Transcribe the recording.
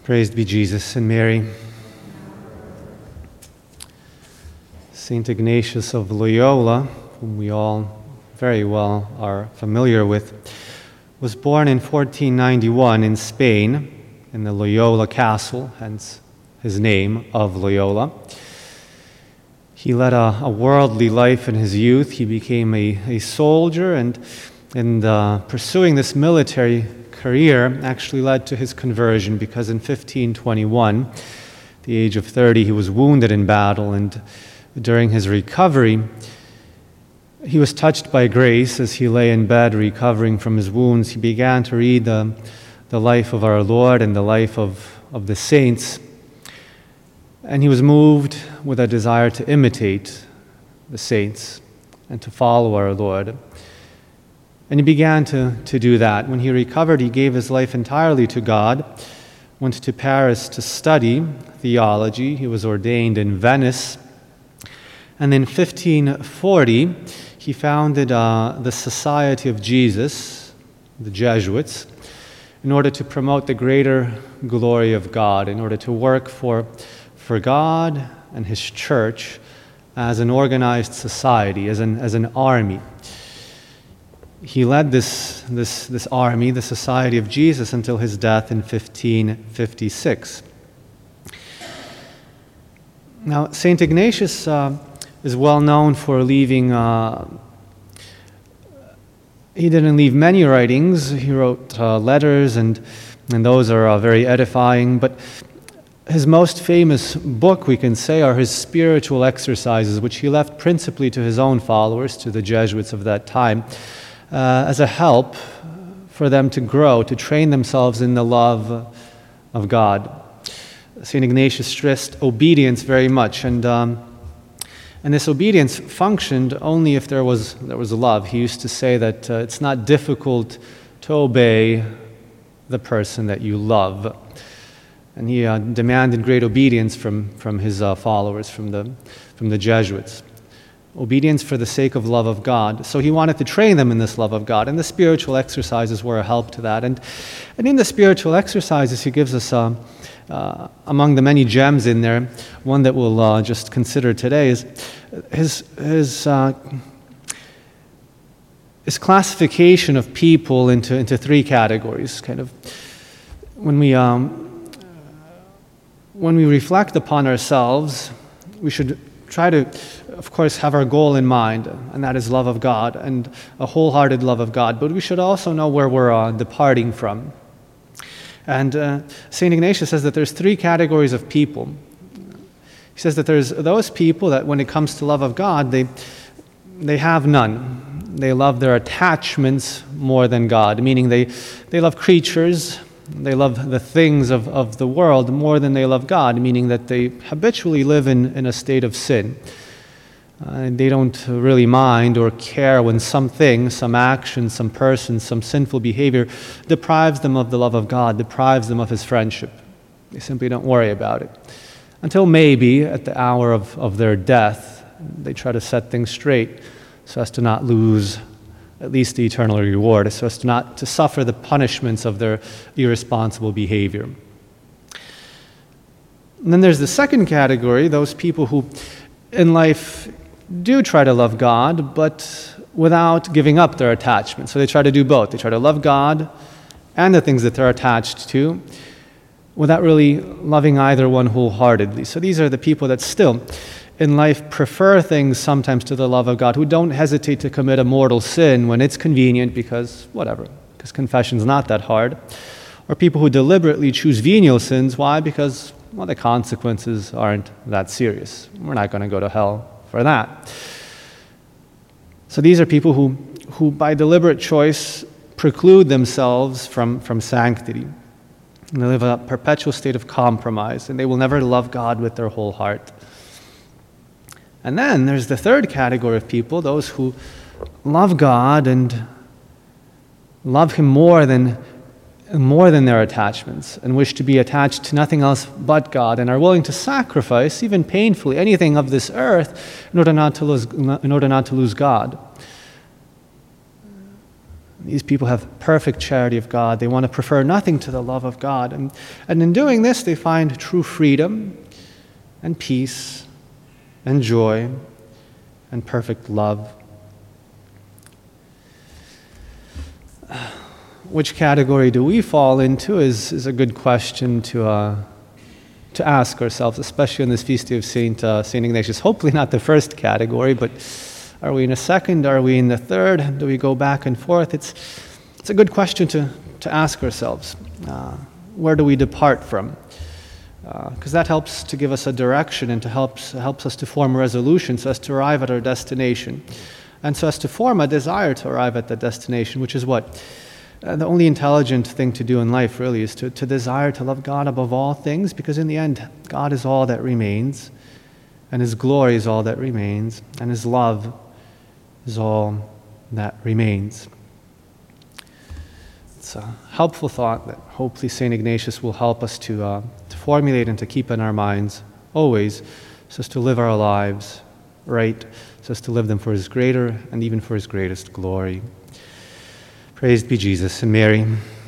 Praised be Jesus and Mary. Saint Ignatius of Loyola, whom we all very well are familiar with, was born in 1491 in Spain, in the Loyola Castle, hence his name of Loyola. He led a worldly life in his youth. He became a soldier, and pursuing this military career actually led to his conversion, because in 1521, at the age of 30, he was wounded in battle, and during his recovery, he was touched by grace. As he lay in bed recovering from his wounds, he began to read the life of our Lord and the life of the saints, and he was moved with a desire to imitate the saints and to follow our Lord. And he began to do that. When he recovered, he gave his life entirely to God, went to Paris to study theology. He was ordained in Venice. And in 1540, he founded the Society of Jesus, the Jesuits, in order to promote the greater glory of God, in order to work for God and His church as an organized society, as an army. He led this army, the Society of Jesus, until his death in 1556. Now, St. Ignatius is well known for leaving, he didn't leave many writings. He wrote letters, and those are very edifying, but his most famous book, we can say, are his spiritual exercises, which he left principally to his own followers, to the Jesuits of that time, as a help for them to grow, to train themselves in the love of God. St. Ignatius stressed obedience very much, and this obedience functioned only if there was love. He used to say that it's not difficult to obey the person that you love. And he demanded great obedience from his followers, from the Jesuits. Obedience for the sake of love of God. So he wanted to train them in this love of God, and the spiritual exercises were a help to that. And in the spiritual exercises, he gives us, among the many gems in there, one that we'll just consider today is his classification of people into three categories. Kind of when we reflect upon ourselves, we should try to, of course, have our goal in mind, and that is love of God, and a wholehearted love of God. But we should also know where we're departing from. And St. Ignatius says that there's three categories of people. He says that there's those people that when it comes to love of God, they have none. They love their attachments more than God, meaning they love creatures, they love the things of the world more than they love God, meaning that they habitually live in a state of sin. They don't really mind or care when something, some action, some person, some sinful behavior deprives them of the love of God, deprives them of His friendship. They simply don't worry about it. Until maybe at the hour of their death, they try to set things straight so as to not lose at least the eternal reward, so as to not to suffer the punishments of their irresponsible behavior. And then there's the second category, those people who in life do try to love God, but without giving up their attachment. So they try to do both. They try to love God and the things that they're attached to without really loving either one wholeheartedly. So these are the people that still in life prefer things sometimes to the love of God, who don't hesitate to commit a mortal sin when it's convenient because confession's not that hard. Or people who deliberately choose venial sins. Why? Because, the consequences aren't that serious. We're not going to go to hell for that. So these are people who by deliberate choice preclude themselves from sanctity. And they live a perpetual state of compromise, and they will never love God with their whole heart. And then there's the third category of people, those who love God and love Him more than their attachments, and wish to be attached to nothing else but God, and are willing to sacrifice, even painfully, anything of this earth in order not to lose God. These people have perfect charity of God. They want to prefer nothing to the love of God. And in doing this, they find true freedom and peace and joy and perfect love. Which category do we fall into is a good question to ask ourselves, especially on this feast day of Saint Ignatius. Hopefully not the first category, but are we in a second? Are we in the third? Do we go back and forth? It's a good question to ask ourselves. Where do we depart from? Because that helps to give us a direction and helps us to form a resolution so as to arrive at our destination. And so as to form a desire to arrive at that destination, which is what? The only intelligent thing to do in life really is to desire to love God above all things, because in the end, God is all that remains, and His glory is all that remains, and His love is all that remains. It's a helpful thought that hopefully St. Ignatius will help us to formulate and to keep in our minds always, so as to live our lives right, so as to live them for His greater and even for His greatest glory. Praised be Jesus and Mary.